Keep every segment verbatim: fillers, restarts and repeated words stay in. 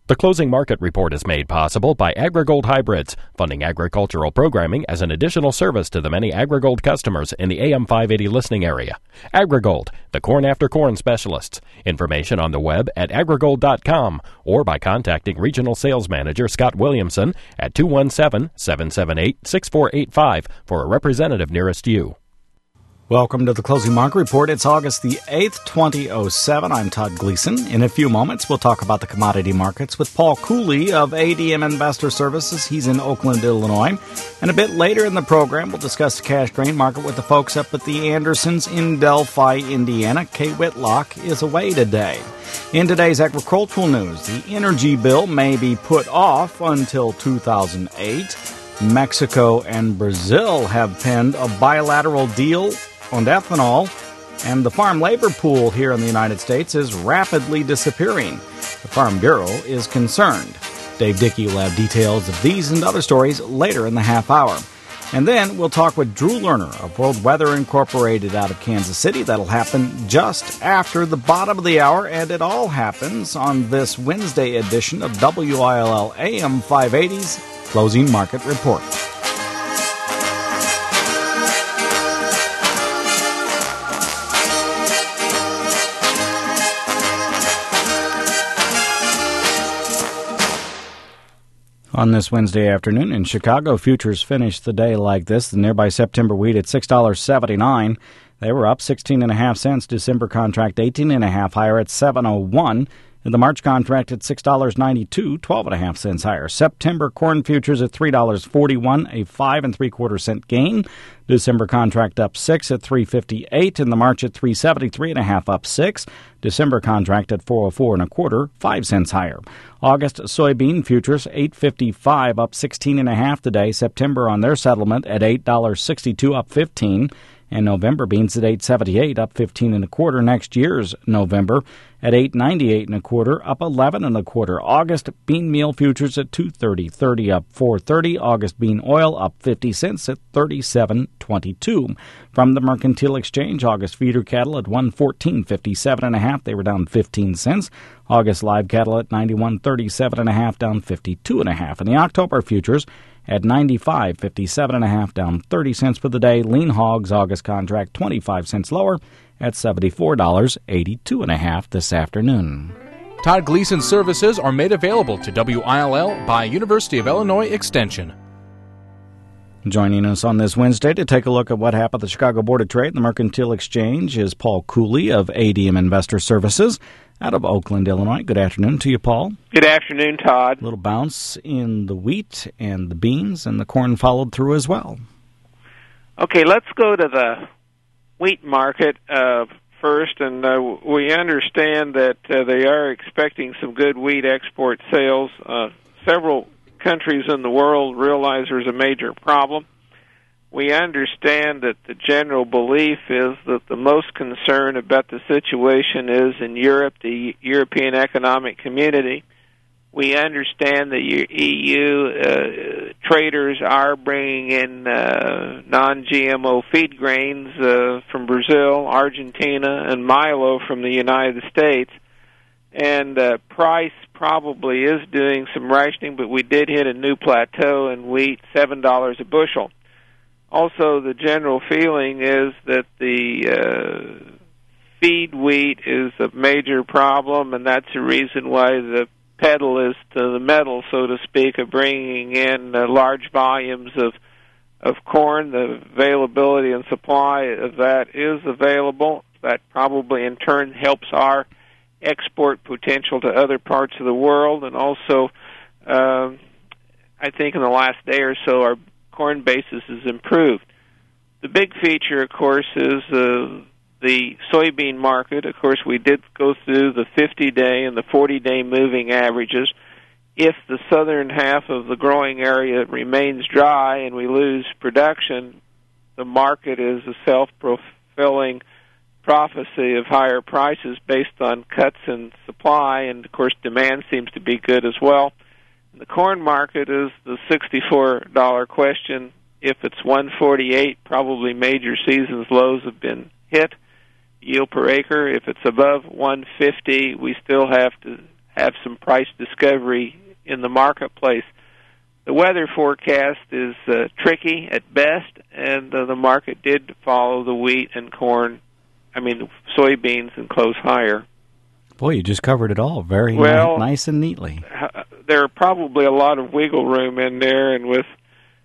The Closing Market Report is made possible by AgriGold Hybrids, funding agricultural programming as an additional service to the many AgriGold customers in the A M five eighty listening area. AgriGold, the corn after corn specialists. Information on the web at agrigold dot com or by contacting Regional Sales Manager Scott Williamson at two one seven, seven seven eight, six four eight five for a representative nearest you. Welcome to the Closing Market Report. It's August the eighth, twenty oh seven. I'm Todd Gleason. In a few moments, we'll talk about the commodity markets with Paul Cooley of A D M Investor Services. He's in Oakland, Illinois. And a bit later in the program, we'll discuss the cash grain market with the folks up at the Andersons in Delphi, Indiana. Kay Whitlock is away today. In today's agricultural news, the energy bill may be put off until two thousand eight. Mexico and Brazil have penned a bilateral deal on ethanol, and the farm labor pool here in the United States is rapidly disappearing. The Farm Bureau is concerned. Dave Dickey will have details of these and other stories later in the half hour. And then we'll talk with Drew Lerner of World Weather Incorporated out of Kansas City. That'll happen just after the bottom of the hour, and it all happens on this Wednesday edition of W I L L A M five eighty's Closing Market Report. On this Wednesday afternoon in Chicago, futures finished the day like this. The nearby September wheat at six dollars and seventy-nine cents. They were up sixteen and a half cents. December contract eighteen and a half higher at seven oh one. And the March contract at six dollars and ninety-two cents, twelve and a half cents higher. September corn futures at three dollars and forty-one cents, a five and three quarter cent gain. December contract up six at three fifty-eight, and the March at three seventy-three and a half, up six. December contract at four oh four and a quarter, five cents higher. August soybean futures eight fifty-five, up sixteen and a half today. September on their settlement at eight dollars and sixty-two, up fifteen. And November beans at eight seventy-eight, up fifteen and a quarter. Next year's November at eight ninety-eight and a quarter, up eleven and a quarter. August bean meal futures at two thirty, thirty up four thirty. August bean oil up fifty cents at thirty-seven twenty-two. From the Mercantile Exchange, August feeder cattle at one fourteen fifty-seven and a half. They were down fifteen cents. August live cattle at ninety-one thirty-seven and a half, down fifty-two and a half. And the October futures at ninety-five fifty-seven and a half, down thirty cents for the day. Lean hogs August contract twenty-five cents lower at seventy-four dollars and eighty-two and a half this afternoon. Todd Gleason services are made available to W I L L by University of Illinois Extension. Joining us on this Wednesday to take a look at what happened at the Chicago Board of Trade and the Mercantile Exchange is Paul Cooley of A D M Investor Services out of Oakland, Illinois. Good afternoon to you, Paul. Good afternoon, Todd. A little bounce in the wheat and the beans, and the corn followed through as well. Okay, let's go to the wheat market uh, first, and uh, we understand that uh, they are expecting some good wheat export sales. Uh, several countries in the world realize there's a major problem. We understand that the general belief is that the most concern about the situation is in Europe, the European Economic Community. We understand the E U uh, traders are bringing in uh, non-G M O feed grains uh, from Brazil, Argentina, and milo from the United States. And uh, price probably is doing some rationing, but we did hit a new plateau in wheat, seven dollars a bushel. Also, the general feeling is that the uh, feed wheat is a major problem, and that's the reason why the pedal is to the metal, so to speak, of bringing in uh, large volumes of of corn. The availability and supply of that is available. That probably, in turn, helps our export potential to other parts of the world. And also, uh, I think in the last day or so, our corn basis has improved. The big feature, of course, is uh, the soybean market. Of course, we did go through the fifty-day and the forty-day moving averages. If the southern half of the growing area remains dry and we lose production, the market is a self-fulfilling prophecy of higher prices based on cuts in supply, and, of course, demand seems to be good as well. The corn market is the sixty-four dollar question. If it's one forty-eight, probably major season's lows have been hit. Yield per acre, if it's above one fifty, we still have to have some price discovery in the marketplace. The weather forecast is uh, tricky at best, and uh, the market did follow the wheat and corn, I mean soybeans, and close higher. Boy, you just covered it all very well, ni- nice and neatly. Uh, there are probably a lot of wiggle room in there, and with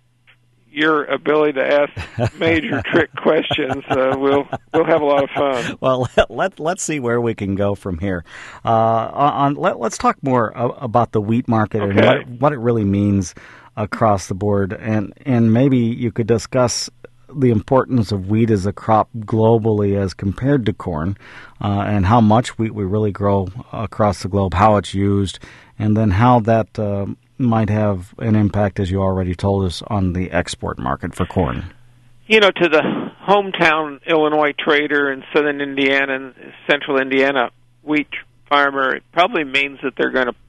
your ability to ask major trick questions, uh, we'll we'll have a lot of fun. Well, let, let let's see where we can go from here. Uh, on let, let's talk more uh, about the wheat market okay. and what what it really means across the board, and and maybe you could discuss the importance of wheat as a crop globally as compared to corn, uh, and how much wheat we really grow across the globe, how it's used, and then how that uh, might have an impact, as you already told us, on the export market for corn. You know, to the hometown Illinois trader in southern Indiana and central Indiana wheat farmer, it probably means that they're going to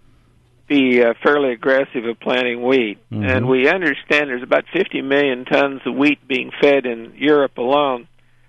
be uh, fairly aggressive at planting wheat. Mm-hmm. And we understand there's about fifty million tons of wheat being fed in Europe alone.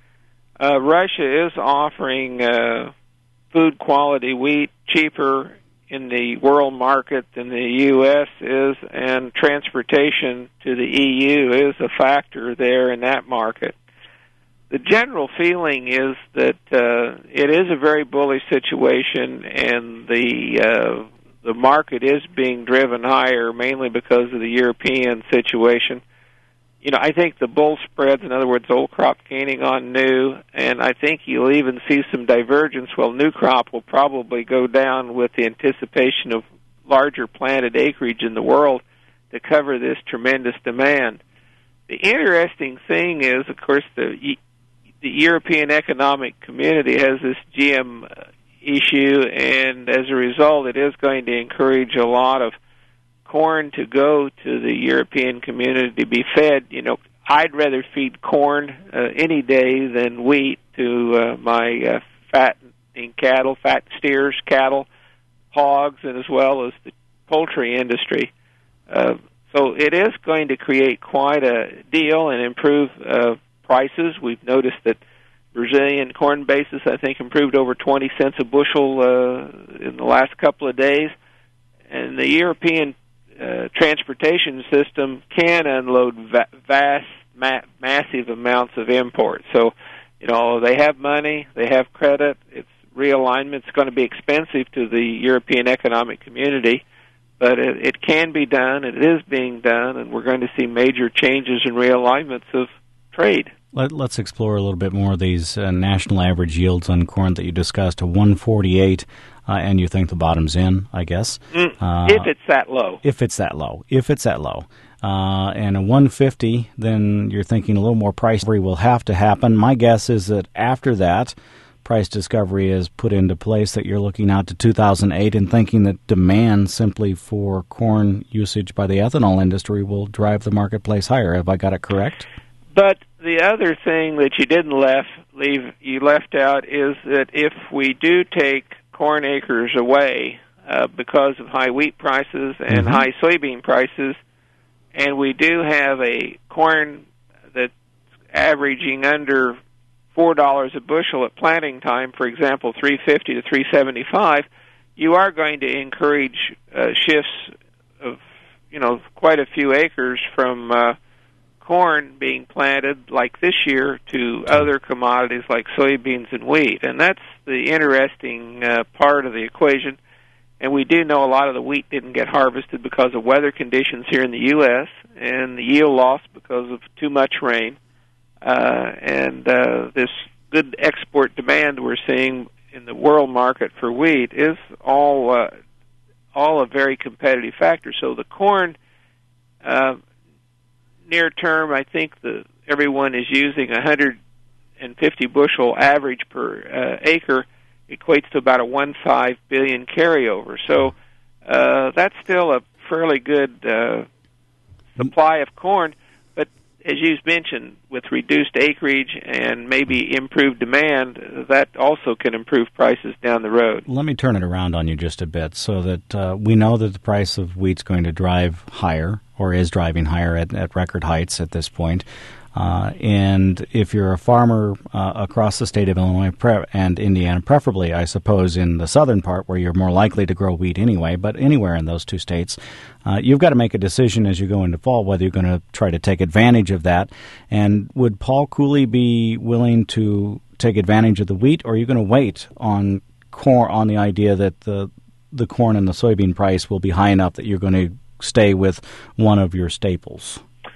Uh, Russia is offering uh, food quality wheat cheaper in the world market than the U S is, and transportation to the E U is a factor there in that market. The general feeling is that uh, it is a very bullish situation, and the uh, the market is being driven higher mainly because of the European situation. You know, I think the bull spreads, in other words, old crop gaining on new, and I think you'll even see some divergence. Well, new crop will probably go down with the anticipation of larger planted acreage in the world to cover this tremendous demand. The interesting thing is, of course, the the European Economic Community has this G M issue, and as a result, it is going to encourage a lot of corn to go to the European community to be fed. You know, I'd rather feed corn uh, any day than wheat to uh, my uh, fattening cattle, fat steers, cattle, hogs, and as well as the poultry industry. Uh, so it is going to create quite a deal and improve uh, prices. We've noticed that Brazilian corn basis, I think, improved over twenty cents a bushel uh, in the last couple of days. And the European uh, transportation system can unload va- vast, ma- massive amounts of imports. So, you know, they have money, they have credit, it's realignment. It's going to be expensive to the European Economic Community, but it, it can be done, it is being done, and we're going to see major changes and realignments of trade. Let, let's explore a little bit more of these uh, national average yields on corn that you discussed, a one forty-eight, uh, and you think the bottom's in, I guess. Mm, uh, if it's that low. If it's that low. If it's that low. Uh, and a one fifty, then you're thinking a little more price discovery will have to happen. My guess is that after that, price discovery is put into place, that you're looking out to two thousand eight and thinking that demand simply for corn usage by the ethanol industry will drive the marketplace higher. Have I got it correct? But the other thing that you didn't left, leave you left out is that if we do take corn acres away uh, because of high wheat prices and mm-hmm. high soybean prices, and we do have a corn that's averaging under four dollars a bushel at planting time, for example, three fifty to three seventy-five, you are going to encourage uh, shifts of, you know, quite a few acres from uh, corn being planted like this year to other commodities like soybeans and wheat. And that's the interesting uh, part of the equation. And we do know a lot of the wheat didn't get harvested because of weather conditions here in the U S and the yield loss because of too much rain. Uh, and uh, this good export demand we're seeing in the world market for wheat is all uh, all a very competitive factor. So the corn, uh, near term, I think the everyone is using one hundred fifty bushel average per uh, acre, equates to about a one point five billion carryover. So uh, that's still a fairly good uh, supply of corn. But as you mentioned, with reduced acreage and maybe improved demand, that also can improve prices down the road. Let me turn it around on you just a bit, so that uh, we know that the price of wheat's going to drive higher, or is driving higher at, at record heights at this point. Uh, and if you're a farmer uh, across the state of Illinois pre- and Indiana, preferably, I suppose, in the southern part where you're more likely to grow wheat anyway, but anywhere in those two states, uh, you've got to make a decision as you go into fall whether you're going to try to take advantage of that. And would Paul Cooley be willing to take advantage of the wheat, or are you going to wait on corn, on the idea that the the corn and the soybean price will be high enough that you're going to stay with one of your staples?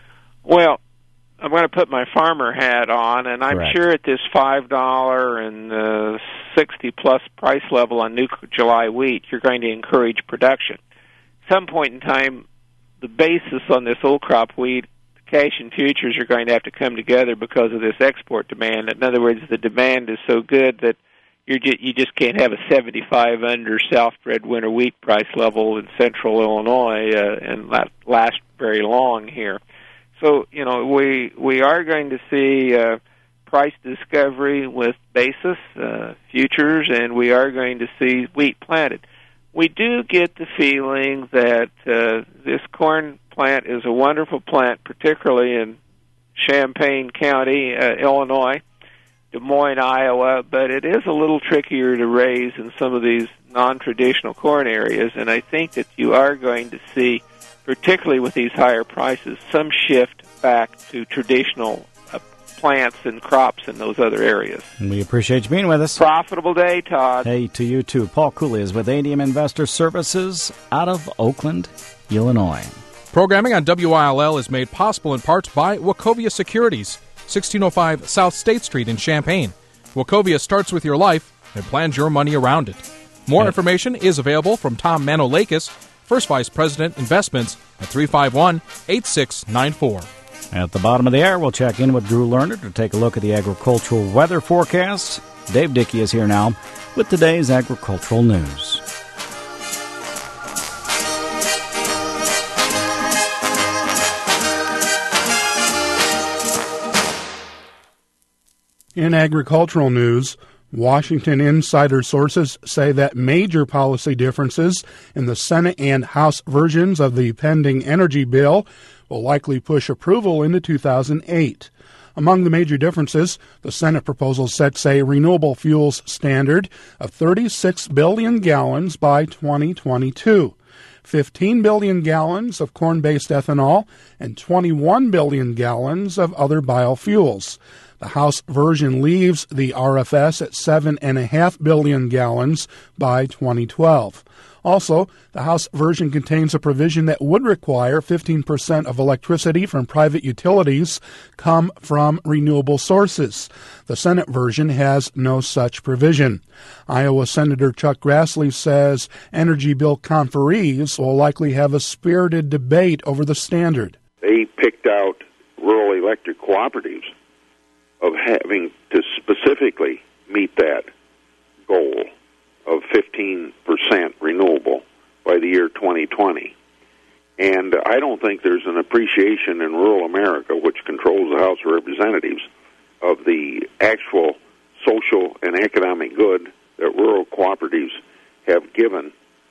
Well, I'm going to put my farmer hat on, and I'm Correct. sure at this five dollars and uh, sixty plus price level on new July wheat, you're going to encourage production. At some point in time, the basis on this old crop wheat, cash and futures are going to have to come together because of this export demand. In other words, the demand is so good that you're just, you just can't have a seventy-five under Southbred winter wheat price level in central Illinois uh, and not last very long here. So, you know, we we are going to see uh, price discovery with basis, uh, futures, and we are going to see wheat planted. We do get the feeling that uh, this corn plant is a wonderful plant, particularly in Champaign County, uh, Illinois, Des Moines, Iowa, but it is a little trickier to raise in some of these non-traditional corn areas, and I think that you are going to see, particularly with these higher prices, some shift back to traditional uh, plants and crops in those other areas. And we appreciate you being with us. Profitable day, Todd. Hey, to you too. Paul Cooley is with A D M Investor Services out of Oakland, Illinois. Programming on W I L L is made possible in part by Wachovia Securities, sixteen oh five South State Street in Champaign. Wachovia starts with your life and plans your money around it. More Hey. information is available from Tom Manolakis, First Vice President Investments, at three five one, eight six nine four. At the bottom of the hour, we'll check in with Drew Lerner to take a look at the agricultural weather forecasts. Dave Dickey is here now with today's agricultural news. In agricultural news, Washington insider sources say that major policy differences in the Senate and House versions of the pending energy bill will likely push approval into two thousand eight. Among the major differences, the Senate proposal sets a renewable fuels standard of thirty-six billion gallons by twenty twenty-two. fifteen billion gallons of corn-based ethanol and twenty-one billion gallons of other biofuels. The House version leaves the R F S at seven point five billion gallons by twenty twelve. Also, the House version contains a provision that would require fifteen percent of electricity from private utilities come from renewable sources. The Senate version has no such provision. Iowa Senator Chuck Grassley says energy bill conferees will likely have a spirited debate over the standard. They picked out rural electric cooperatives of having to specifically meet that goal of fifteen percent renewable by the year twenty twenty. And I don't think there's an appreciation in rural America, which controls the House of Representatives, of the actual social and economic good that rural cooperatives have given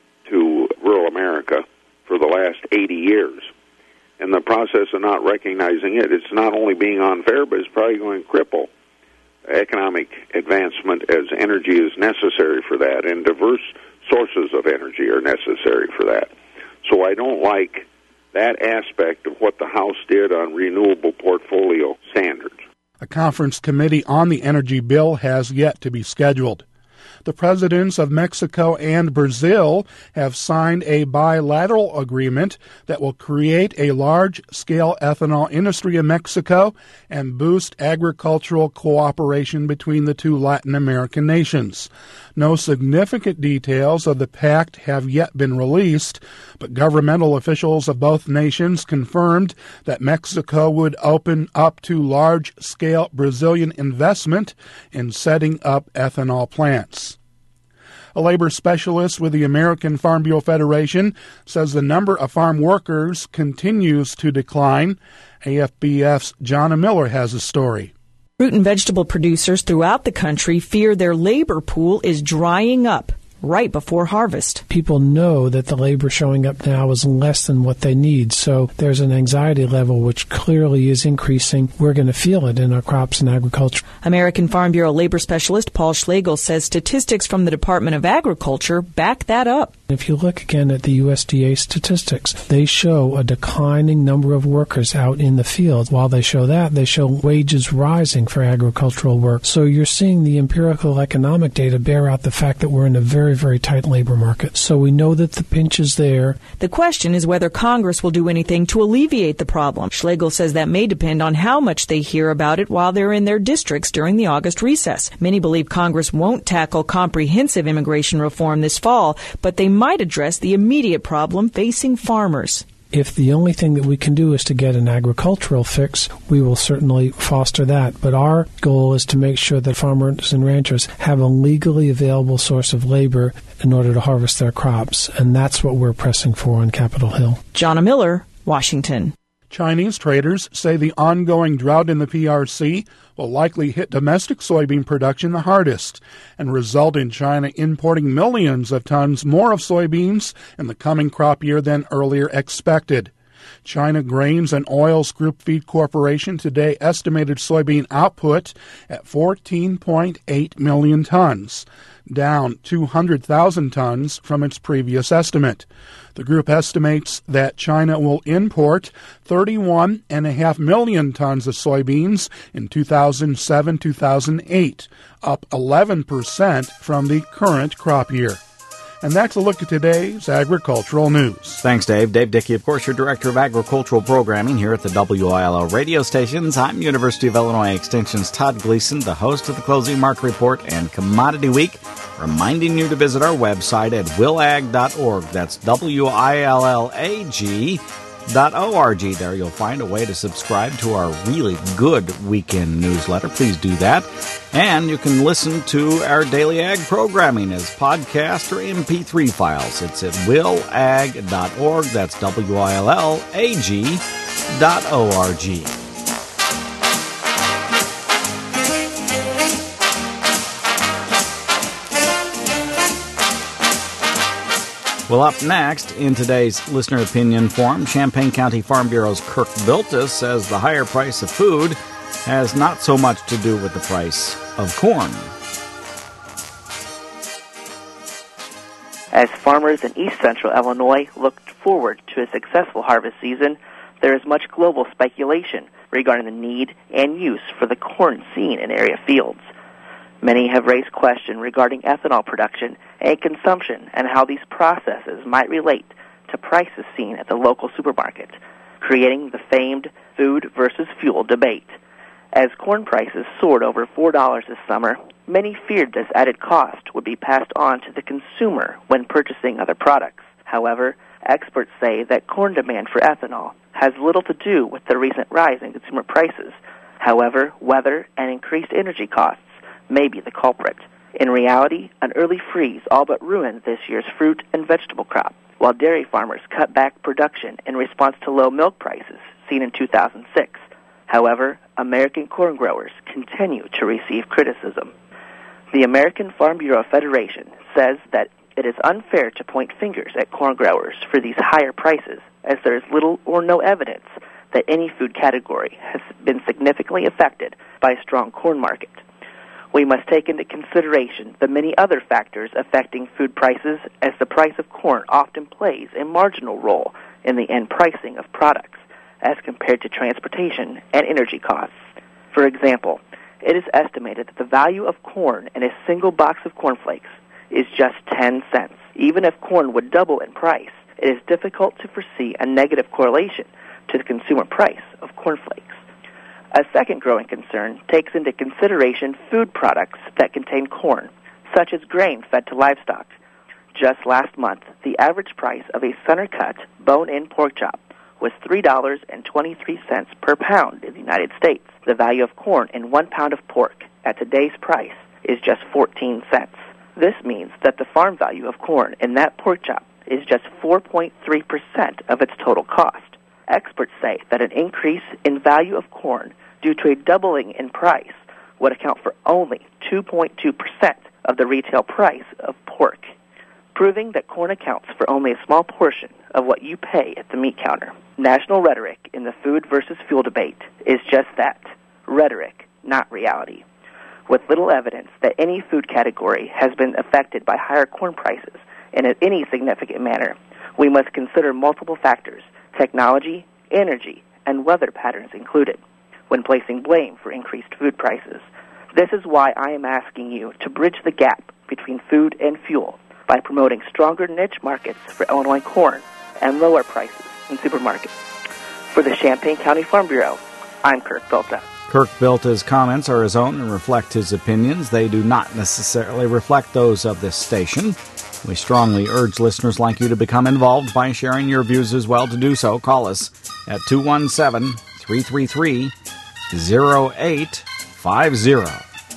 to rural America for the last eighty years. In the process of not recognizing it, it's not only being unfair, but it's probably going to cripple economic advancement, as energy is necessary for that, and diverse sources of energy are necessary for that. So I don't like that aspect of what the House did on renewable portfolio standards. A conference committee on the energy bill has yet to be scheduled. The presidents of Mexico and Brazil have signed a bilateral agreement that will create a large-scale ethanol industry in Mexico and boost agricultural cooperation between the two Latin American nations. No significant details of the pact have yet been released, but governmental officials of both nations confirmed that Mexico would open up to large-scale Brazilian investment in setting up ethanol plants. A labor specialist with the American Farm Bureau Federation says the number of farm workers continues to decline. A F B F's Jonna Miller has a story. Fruit and vegetable producers throughout the country fear their labor pool is drying up. right before harvest. People know that the labor showing up now is less than what they need, so there's an anxiety level which clearly is increasing. We're going to feel it in our crops and agriculture. American Farm Bureau labor specialist Paul Schlegel says statistics from the Department of Agriculture back that up. If you look again at the U S D A statistics, they show a declining number of workers out in the field. While they show that, they show wages rising for agricultural work. So you're seeing the empirical economic data bear out the fact that we're in a very, very tight labor market. So we know that the pinch is there. The question is whether Congress will do anything to alleviate the problem. Schlegel says that may depend on how much they hear about it while they're in their districts during the August recess. Many believe Congress won't tackle comprehensive immigration reform this fall, but they might address the immediate problem facing farmers. If the only thing that we can do is to get an agricultural fix, we will certainly foster that. But our goal is to make sure that farmers and ranchers have a legally available source of labor in order to harvest their crops. And that's what we're pressing for on Capitol Hill. Jonna Miller, Washington. Chinese traders say the ongoing drought in the P R C will likely hit domestic soybean production the hardest and result in China importing millions of tons more of soybeans in the coming crop year than earlier expected. China Grains and Oils Group Feed Corporation today estimated soybean output at fourteen point eight million tons, down two hundred thousand tons from its previous estimate. The group estimates that China will import thirty-one point five million tons of soybeans in two thousand seven to two thousand eight, up eleven percent from the current crop year. And that's a look at today's agricultural news. Thanks, Dave. Dave Dickey, of course, your Director of Agricultural Programming here at the W I L L radio stations. I'm University of Illinois Extension's Todd Gleason, the host of the Closing Market Report and Commodity Week, reminding you to visit our website at willag dot org. That's W I L L A G dot O R G. There you'll find a way to subscribe to our really good weekend newsletter. Please do that. And you can listen to our daily ag programming as podcast or M P three files. It's at willag dot org. That's W I L L A G dot O R G. Well, up next, in today's Listener Opinion Forum, Champaign County Farm Bureau's Kirk Biltis says the higher price of food has not so much to do with the price of corn. As farmers in east central Illinois look forward to a successful harvest season, there is much global speculation regarding the need and use for the corn seen in area fields. Many have raised questions regarding ethanol production and consumption and how these processes might relate to prices seen at the local supermarket, creating the famed food versus fuel debate. As corn prices soared over four dollars this summer, many feared this added cost would be passed on to the consumer when purchasing other products. However, experts say that corn demand for ethanol has little to do with the recent rise in consumer prices. However, weather and increased energy costs may be the culprit. In reality, an early freeze all but ruined this year's fruit and vegetable crop, while dairy farmers cut back production in response to low milk prices seen in two thousand six. However, American corn growers continue to receive criticism. The American Farm Bureau Federation says that it is unfair to point fingers at corn growers for these higher prices, as there is little or no evidence that any food category has been significantly affected by a strong corn market. We must take into consideration the many other factors affecting food prices, as the price of corn often plays a marginal role in the end pricing of products as compared to transportation and energy costs. For example, it is estimated that the value of corn in a single box of cornflakes is just ten cents. Even if corn would double in price, it is difficult to foresee a negative correlation to the consumer price of cornflakes. A second growing concern takes into consideration food products that contain corn, such as grain fed to livestock. Just last month, the average price of a center-cut, bone-in pork chop was three dollars and twenty-three cents per pound in the United States. The value of corn in one pound of pork at today's price is just fourteen cents. This means that the farm value of corn in that pork chop is just four point three percent of its total cost. Experts say that an increase in value of corn due to a doubling in price would account for only two point two percent of the retail price of pork. proving that corn accounts for only a small portion of what you pay at the meat counter. National rhetoric in the food versus fuel debate is just that, rhetoric, not reality. With little evidence that any food category has been affected by higher corn prices in any significant manner, we must consider multiple factors, technology, energy, and weather patterns included, when placing blame for increased food prices. This is why I am asking you to bridge the gap between food and fuel by promoting stronger niche markets for Illinois corn and lower prices in supermarkets. For the Champaign County Farm Bureau, I'm Kirk Bilta. Kirk Bilta's comments are his own and reflect his opinions. They do not necessarily reflect those of this station. We strongly urge listeners like you to become involved by sharing your views as well. To do so, call us at two one seven, three three three, zero eight five zero.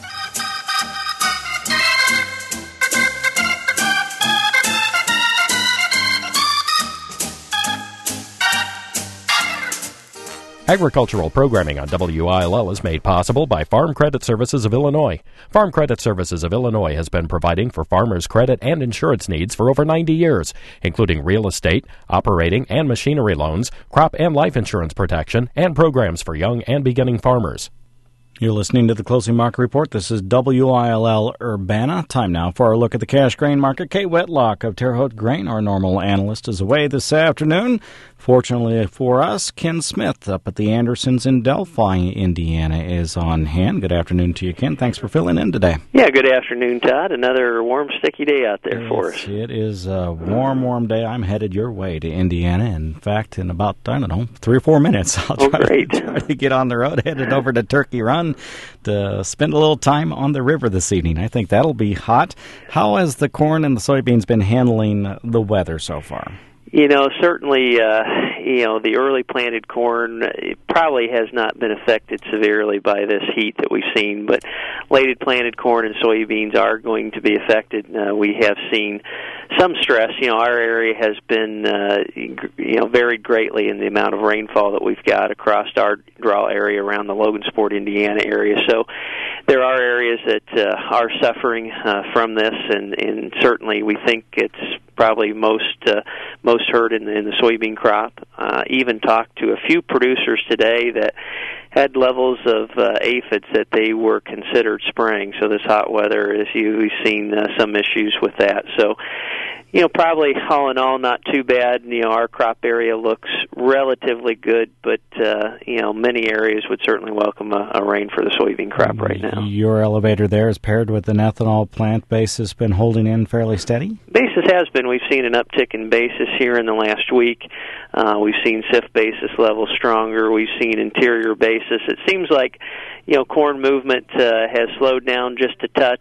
Agricultural programming on W I L L is made possible by Farm Credit Services of Illinois. Farm Credit Services of Illinois has been providing for farmers' credit and insurance needs for over ninety years, including real estate, operating and machinery loans, crop and life insurance protection, and programs for young and beginning farmers. You're listening to the Closing Market Report. This is W I L L Urbana. Time now for our look at the cash grain market. Kate Whitlock of Terre Haute Grain, our normal analyst, is away this afternoon. Fortunately for us, Ken Smith up at the Andersons in Delphi, Indiana, is on hand. Good afternoon to you, Ken. Thanks for filling in today. Yeah, good afternoon, Todd. Another warm, sticky day out there it's, for us. It is a warm, warm day. I'm headed your way to Indiana. In fact, in about, I don't know, three or four minutes, I'll try, oh, great. To, try to get on the road, headed over to Turkey Run to spend a little time on the river this evening. I think that'll be hot. How has the corn and the soybeans been handling the weather so far? You know, certainly, uh, you know, the early planted corn probably has not been affected severely by this heat that we've seen, but lated planted corn and soybeans are going to be affected. Uh, we have seen some stress. You know, our area has been, uh, you know, varied greatly in the amount of rainfall that we've got across our draw area around the Logansport, Indiana area. So there are areas that uh, are suffering uh, from this, and, and certainly we think it's probably most uh, most hurt in the, in the soybean crop. Uh, even talked to a few producers today that had levels of uh, aphids that they were considered spraying. So this hot weather, as you, we've seen uh, some issues with that. So, you know, probably all in all, not too bad. You know, our crop area looks relatively good, but, uh, you know, many areas would certainly welcome a, a rain for the soybean crop right now. Your elevator there is paired with an ethanol plant. Basis been holding in fairly steady? Basis has been. We've seen an uptick in basis here in the last week. Uh, we've seen C I F basis levels stronger. We've seen interior basis. It seems like, you know, corn movement uh, has slowed down just a touch.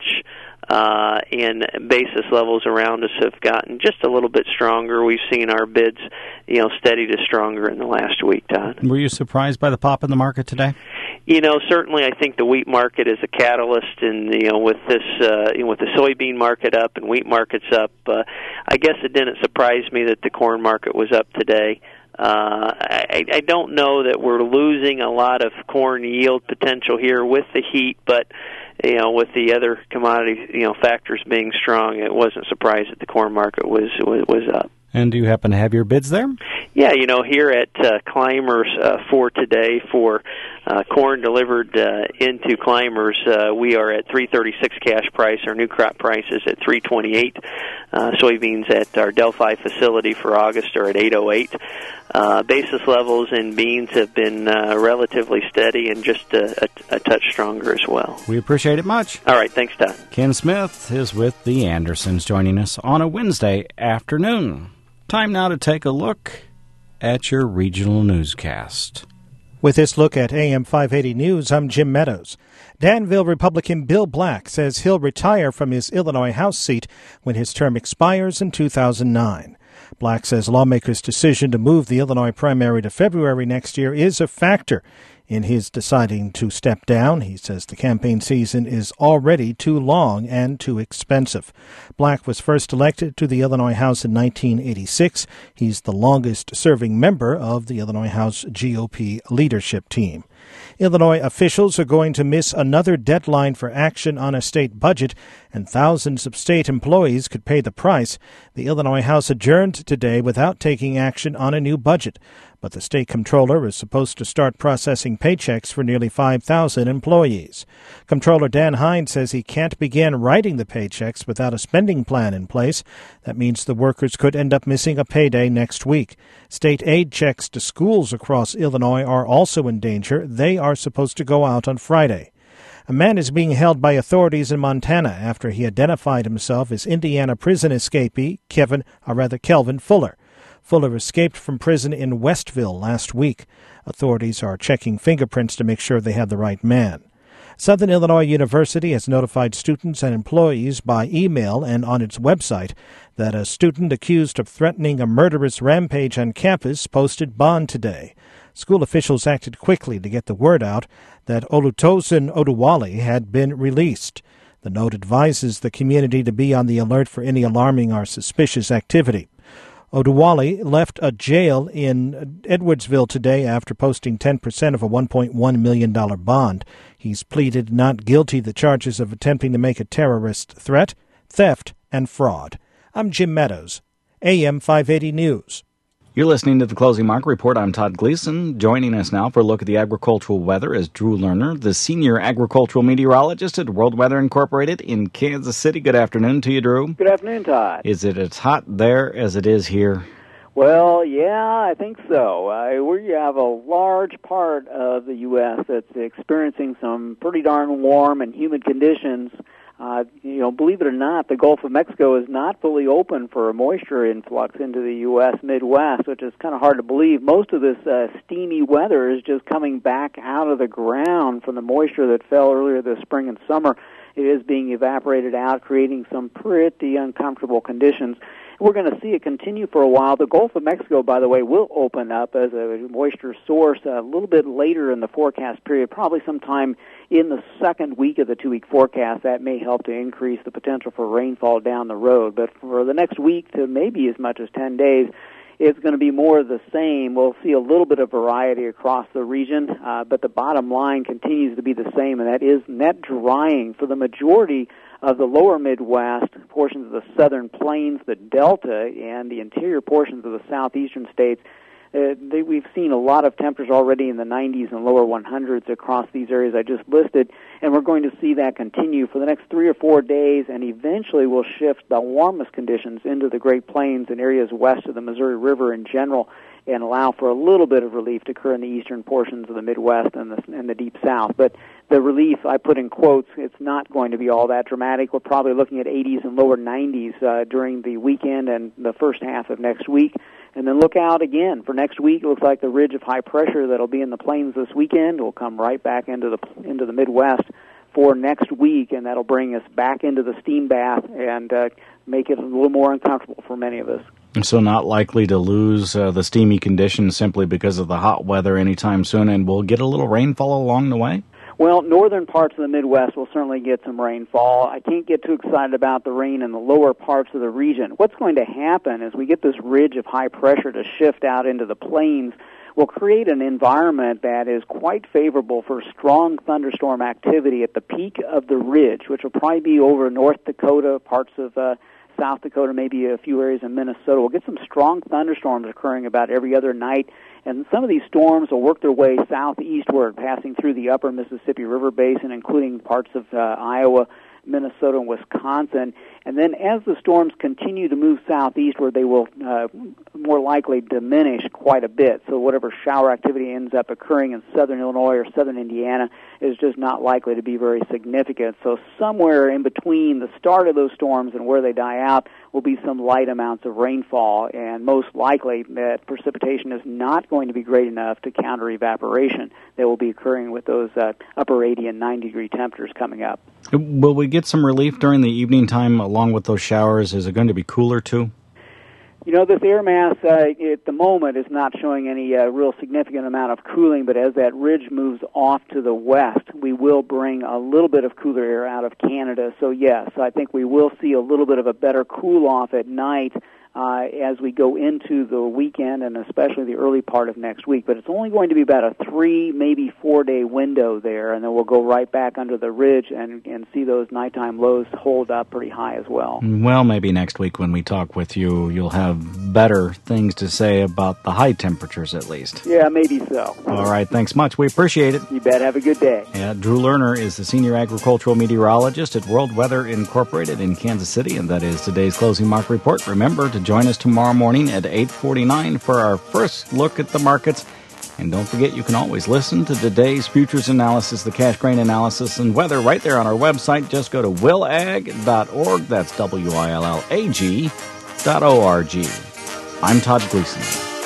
Uh, and basis levels around us have gotten just a little bit stronger. We've seen our bids, you know, steady to stronger in the last week, Todd. Were you surprised by the pop in the market today? You know, certainly I think the wheat market is a catalyst, and, you know, with this, uh, you know, with the soybean market up and wheat markets up, uh, I guess it didn't surprise me that the corn market was up today. Uh, I, I don't know that we're losing a lot of corn yield potential here with the heat, but, you know, with the other commodity, you know, factors being strong, it wasn't surprised that the corn market was was, was up. And do you happen to have your bids there? Yeah, you know, here at uh, Climbers uh, for today for uh, corn delivered uh, into Climbers, uh, we are at three thirty-six cash price. Our new crop price is at three twenty-eight. Uh, soybeans at our Delphi facility for August are at eight oh eight. Uh, basis levels in beans have been uh, relatively steady and just a, a, a touch stronger as well. We appreciate it much. All right, thanks, Todd. Ken Smith is with the Andersons, joining us on a Wednesday afternoon. Time now to take a look at your regional newscast. With this look at A M five eighty News, I'm Jim Meadows. Danville Republican Bill Black says he'll retire from his Illinois House seat when his term expires in two thousand nine. Black says lawmakers' decision to move the Illinois primary to February next year is a factor in his deciding to step down. He says the campaign season is already too long and too expensive. Black was first elected to the Illinois House in nineteen eighty-six. He's the longest-serving member of the Illinois House G O P leadership team. Illinois officials are going to miss another deadline for action on a state budget, and thousands of state employees could pay the price. The Illinois House adjourned today without taking action on a new budget, but the state comptroller is supposed to start processing paychecks for nearly five thousand employees. Comptroller Dan Hines says he can't begin writing the paychecks without a spending plan in place. That means the workers could end up missing a payday next week. State aid checks to schools across Illinois are also in danger. They are supposed to go out on Friday. A man is being held by authorities in Montana after he identified himself as Indiana prison escapee Kevin, or rather Kelvin Fuller. Fuller escaped from prison in Westville last week. Authorities are checking fingerprints to make sure they have the right man. Southern Illinois University has notified students and employees by email and on its website that a student accused of threatening a murderous rampage on campus posted bond today. School officials acted quickly to get the word out that Olutosin Oduwale had been released. The note advises the community to be on the alert for any alarming or suspicious activity. Oduwale left a jail in Edwardsville today after posting ten percent of a one point one million dollars bond. He's pleaded not guilty to the charges of attempting to make a terrorist threat, theft, and fraud. I'm Jim Meadows, A M five eighty News. You're listening to the Closing Market Report. I'm Todd Gleason. Joining us now for a look at the agricultural weather is Drew Lerner, the senior agricultural meteorologist at World Weather Incorporated in Kansas City. Good afternoon to you, Drew. Good afternoon, Todd. Is it as hot there as it is here? Well, yeah, I think so. Uh, we have a large part of the U S that's experiencing some pretty darn warm and humid conditions. Uh, you know, believe it or not, the Gulf of Mexico is not fully open for a moisture influx into the U S Midwest, which is kind of hard to believe. Most of this uh, steamy weather is just coming back out of the ground from the moisture that fell earlier this spring and summer. It is being evaporated out, creating some pretty uncomfortable conditions. We're going to see it continue for a while. The Gulf of Mexico, by the way, will open up as a moisture source a little bit later in the forecast period, probably sometime in the second week of the two-week forecast. That may help to increase the potential for rainfall down the road. But for the next week to maybe as much as ten days, it's going to be more of the same. We'll see a little bit of variety across the region, uh, but the bottom line continues to be the same, and that is net drying for the majority of the lower Midwest, portions of the southern plains, the Delta, and the interior portions of the southeastern states. Uh, they, we've seen a lot of temperatures already in the nineties and lower one hundreds across these areas I just listed, and we're going to see that continue for the next three or four days, and eventually we'll shift the warmest conditions into the Great Plains and areas west of the Missouri River in general, and allow for a little bit of relief to occur in the eastern portions of the Midwest and the, and the deep south. But the relief, I put in quotes, it's not going to be all that dramatic. We're probably looking at eighties and lower nineties uh, during the weekend and the first half of next week. And then look out again for next week. It looks like the ridge of high pressure that'll be in the plains this weekend will come right back into the into the Midwest for next week, and that'll bring us back into the steam bath and uh, make it a little more uncomfortable for many of us. So not likely to lose uh, the steamy conditions simply because of the hot weather anytime soon, and we'll get a little rainfall along the way? Well, northern parts of the Midwest will certainly get some rainfall. I can't get too excited about the rain in the lower parts of the region. What's going to happen is we get this ridge of high pressure to shift out into the plains. Will create an environment that is quite favorable for strong thunderstorm activity at the peak of the ridge, which will probably be over North Dakota, parts of uh, South Dakota, maybe a few areas in Minnesota. We'll get some strong thunderstorms occurring about every other night, and some of these storms will work their way southeastward, passing through the upper Mississippi River Basin, including parts of uh, Iowa, Minnesota, and Wisconsin. And then as the storms continue to move southeastward, they will uh, more likely diminish quite a bit. So whatever shower activity ends up occurring in southern Illinois or southern Indiana is just not likely to be very significant. So somewhere in between the start of those storms and where they die out will be some light amounts of rainfall, and most likely that precipitation is not going to be great enough to counter evaporation that will be occurring with those uh, upper eighty and ninety degree temperatures coming up. Will we get some relief during the evening time along with those showers? Is it going to be cooler too? You know, this air mass uh, at the moment is not showing any uh, real significant amount of cooling, but as that ridge moves off to the west, we will bring a little bit of cooler air out of Canada. So, yes, I think we will see a little bit of a better cool-off at night uh, as we go into the weekend and especially the early part of next week. But it's only going to be about a three, maybe four-day window there, and then we'll go right back under the ridge and, and see those nighttime lows hold up pretty high as well. Well, maybe next week when we talk with you, you'll have better things to say about the high temperatures at least. Yeah, maybe so. All right, thanks much. We appreciate it. You bet. Have a good day. Yeah, Drew Lerner is the Senior Agricultural Meteorologist at World Weather Incorporated in Kansas City, and that is today's Closing Market Report. Remember to join us tomorrow morning at eight forty-nine for our first look at the markets. And don't forget, you can always listen to today's futures analysis, the cash grain analysis, and weather right there on our website. Just go to will ag dot org. That's W I L L A G dot O R G. I'm Todd Gleason.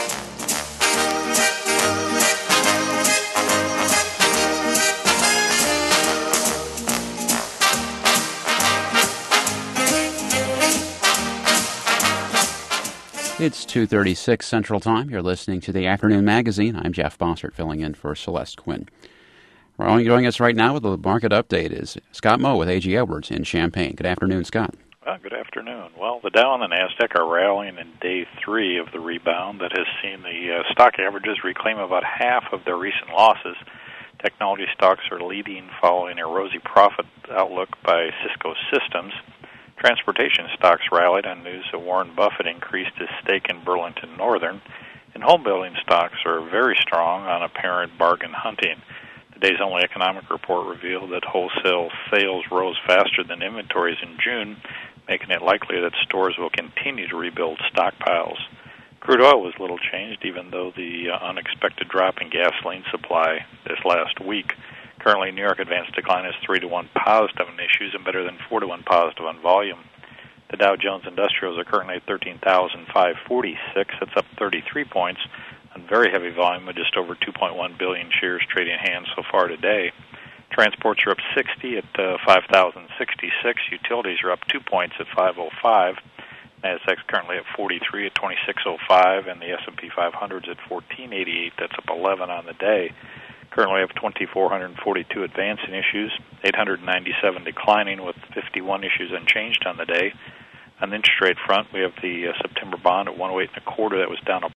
It's two thirty-six Central Time. You're listening to the Afternoon Magazine. I'm Jeff Bossert, filling in for Celeste Quinn. Joining us right now with the market update is Scott Moe with A G Edwards in Champaign. Good afternoon, Scott. Well, good afternoon. Well, the Dow and the NASDAQ are rallying in day three of the rebound that has seen the uh, stock averages reclaim about half of their recent losses. Technology stocks are leading following a rosy profit outlook by Cisco Systems. Transportation stocks rallied on news that Warren Buffett increased his stake in Burlington Northern, and home building stocks are very strong on apparent bargain hunting. Today's only economic report revealed that wholesale sales rose faster than inventories in June, making it likely that stores will continue to rebuild stockpiles. Crude oil was little changed, even though the uh, unexpected drop in gasoline supply this last week. Currently, New York Advanced decline is three to one positive on issues and better than four to one positive on volume. The Dow Jones Industrials are currently at thirteen thousand five hundred forty-six. That's up thirty-three points on very heavy volume with just over two point one billion shares trading hands so far today. Transports are up sixty at uh, five thousand sixty-six. Utilities are up two points at five oh five. NASDAQ's currently at forty-three at twenty-six oh five, and the S and P five hundred is at fourteen eighty-eight. That's up eleven on the day. Currently we have two thousand four hundred forty-two advancing issues, eight hundred ninety-seven declining, with fifty-one issues unchanged on the day. On the interest rate front, we have the uh, September bond at one oh eight and a quarter. That was down a